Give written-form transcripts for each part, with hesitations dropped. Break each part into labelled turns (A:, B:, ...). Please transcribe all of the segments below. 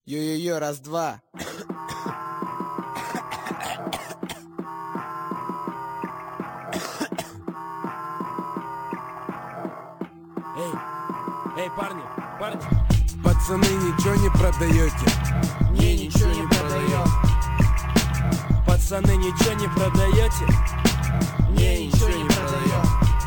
A: Йо-йо-йо, раз-два.
B: Эй, парни.
C: Пацаны, ничего не продаете?
A: Не, ничего не продаем.
B: Пацаны, ничего не продаете?
A: Не, ничего не продаем.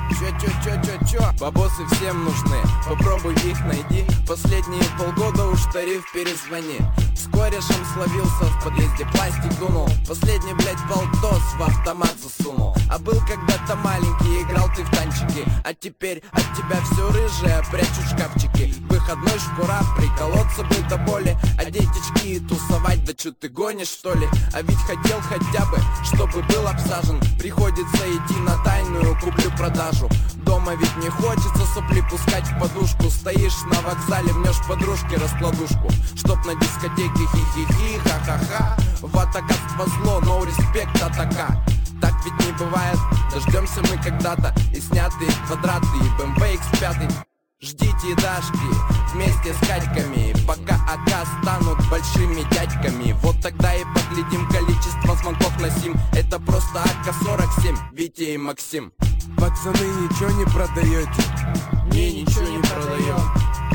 A: Чё? Бабосы всем нужны, попробуй их найди. Последние полгода уж тариф перезвони. С корешем словился, в подъезде пластик дунул. Последний, блять, болтос в автомат засунул. А был когда-то маленький, играл ты в танчики. А теперь от тебя все рыжее, прячу в шкафчики. Выходной шкура, приколоться бы до боли. Одеть очки и тусовать, да чё ты гонишь, что ли? А ведь хотел хотя бы, чтобы был обсажен. Приходится идти на тайную куплю-продажу. Дома ведь не хочется сопли пускать в подушку. Стоишь на вокзале, мнешь подружке раскладушку. Чтоб на дискотеке хи-хи-хи, ха-ха-ха. В атакатство зло, но респект атака. Так ведь не бывает, дождемся мы когда-то. И снятые квадраты, и BMW X5. Ждите Дашки вместе с Катьками, пока АК станут большими дядьками. Вот тогда и поглядим количество звонков на сим. Это просто АК-47, Витя и Максим.
C: Пацаны, ничего не продаете?
A: Не, ничего не продаем.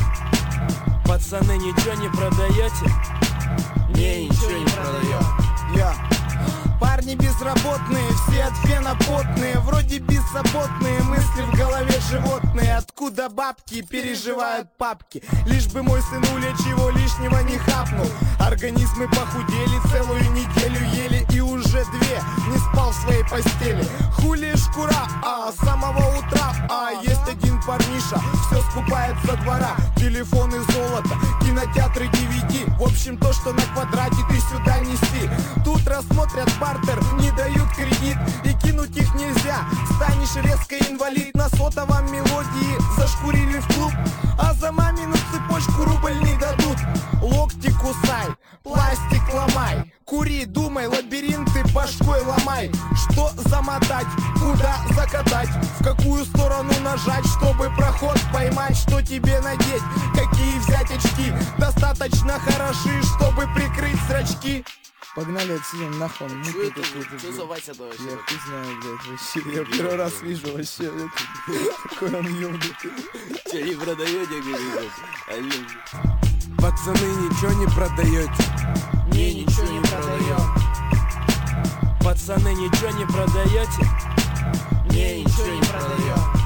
B: Пацаны, ничего не продаете?
A: Не, ничего не продаем.
D: Парни безработные, все от фена потные. Вроде беззаботные, мысли в голове животные. Откуда бабки, переживают папки. Лишь бы мой сынуля чего лишнего не хапнул. Организмы похудели, целую неделю ели. И уже две не спал в своей постели. Хули шкура, с самого утра. Есть один парниша, все скупает со двора. Телефоны золото, кинотеатры DVD. В общем, то, что на квадрате, ты сюда неси. Тут рассмотрят бартер, не дают кредит. И кинуть их нельзя, станешь резко инвалид. На сотовом мелодии зашкурили в клуб, а за мамину цепочку рубль не дадут. Локти кусай, пластик ломай. Кури, думай, лабиринты башкой ломай. Что замотать, куда закатать, в какую сторону нажать, чтобы проход поймать. Что тебе надеть, какие взять очки, достаточно хороши, чтобы прикрыть зрачки.
A: Погнали отсюда нахуй.
B: Чё это? Что за Вася это вообще?
A: Я не знаю, блядь, вообще. Я первый раз вижу вообще. Какой он ёбнутый.
B: Чё, не продаете, говорит? Алло.
C: Пацаны, ничего не продаете?
A: Не, ничего не продаем.
B: Пацаны, ничего не продаете?
A: Не, ничего не продаем.